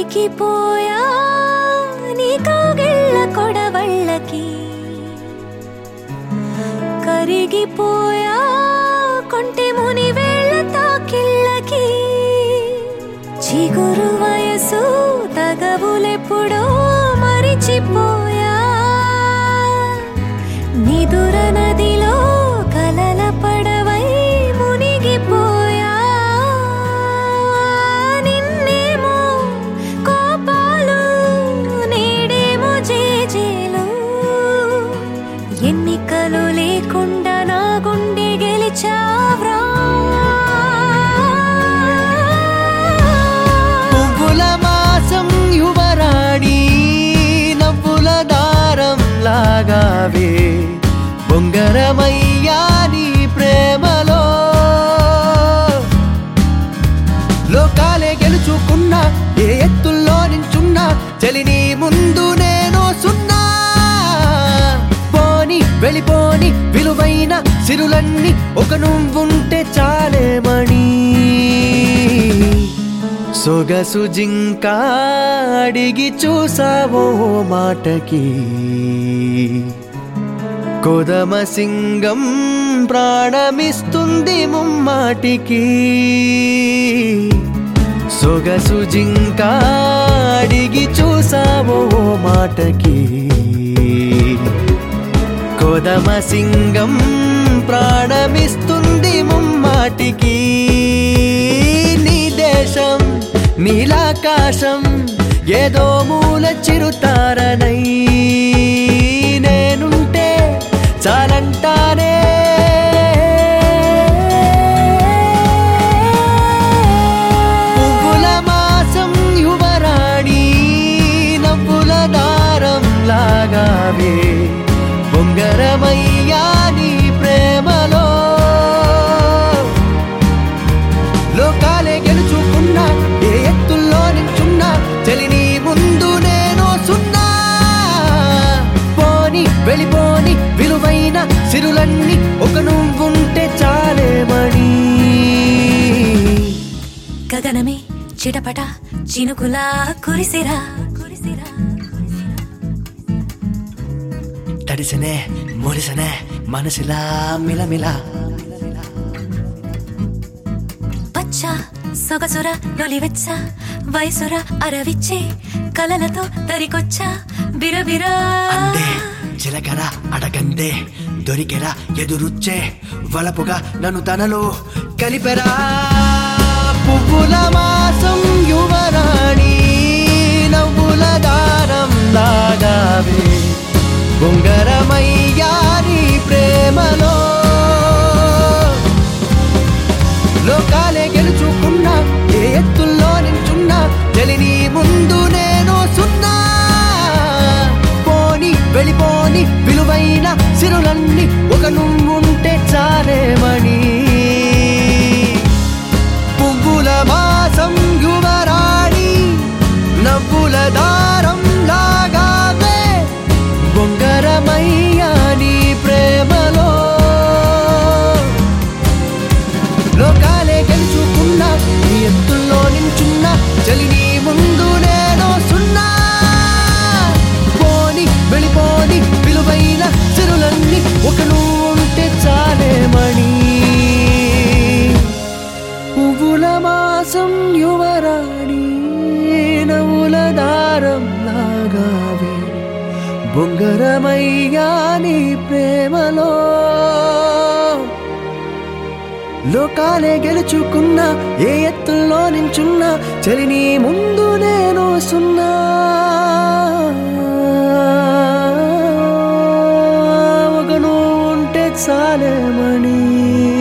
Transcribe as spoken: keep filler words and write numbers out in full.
ఉడికిపోయా నీ కౌగిళ్ళ కొడవళ్ళకి, కరిగిపోయా కొంటె ముని వేళ్ళ తాకిళ్ళకి. చిగురు వయసు తగవులెప్పుడో మరిచిపోయా, నిదుర నదిలో కలల పడవై మునిగిపోయా. నిన్నేమో కోపాలు, నేడేమో జేజేలు, ఎన్నికలు లేకుండా నా గుండె గెలిచావ్రా. పువ్వుల మాసం యువరాణి, నవ్వుల దారం లాగావే బొంగరమయ్యా నీ ప్రేమలో. లోకాలే గెలుచుకున్నా, ఏ ఎత్తుల్లో నించున్నా, చలిని ముందు నేను సున్నా. పోని వెళ్ళిపోని విలువైన సిరులన్నీ ఒక నువ్వుంటే చాలేమణి. సొగసు జింక అడిగి చూసావో మాటకి, కొదమ సింగం ప్రాణమిస్తుంది ముమ్మాటికి. సొగసు జింక అడిగి చూసావో మాటకి, కొదమ సింగం ప్రాణమిస్తుంది ముమ్మాటికి. నీ దేశం నీలాకాశం ఏదో మూల చిరుతారనై నేనుంటే చాలంటానే. పువ్వుల మాసం యువరాణి, నవ్వుల దారం లాగావే బొంగరమయ్యా నీ ప్రేమలో. లోకాలే గెలుచుకున్నా, ఏ ఎత్తుల్లో నించున్నా, చలిని ముందు నేను సున్నా. పోని వెళ్ళిపోని విలువైన సిరులన్నీ ఒక నువ్వుంటే చాలేమణి. గగనమే చిటపట చినుకులా కురిసిరా, తడిసనే మురిసనే మనసిలా మిలమిలా. పచ్చ సొగసుర నొలివెచ్చ వయసుర అరవిచ్చే కలలతో తరికొచ్చా బిరబిరా. అందే చిలకర అడగందే దొరికెరా ఎదురుచ్చే వలపుగా నన్ను తనలో కలిపెరా. పువ్వుల మాసం యువరాణి, నవ్వుల దారం లాగావే బొంగరమయ్యా నీ ప్రేమలో. లోకాలే గెలుచుకున్నా, ఏ ఎత్తుల్లో నించున్నా, చలిని ముందు నేను సున్నా. పోని వెళ్ళిపోని విలువైన సిరులన్నీ ఒక నువ్వుంటే చాలేమణి. పువ్వుల మాసం యువరాణి, నవ్వుల దారం లాగావే బొంగరమయ్యా నీ ప్రేమలో. లోకాలే గెలుచుకున్నా, ఈ ఎత్తుల్లో నించున్నా, చలిని ముందు నేను సున్నా. పోని వెళ్ళిపోని విలువైన సిరులన్నీ ఒక నువ్వుంటే చాలేమణి. పువ్వుల మాసం యువరాణి, నవ్వుల దారం లాగావే బొంగరమయ్యా నీ ప్రేమలో. లోకాలే గెలుచుకున్నా, ఏ ఎత్తుల్లో నించున్నా, చలిని ముందు నేను సున్నా. ఒక నువ్వు ఉంటే చాలేమణి.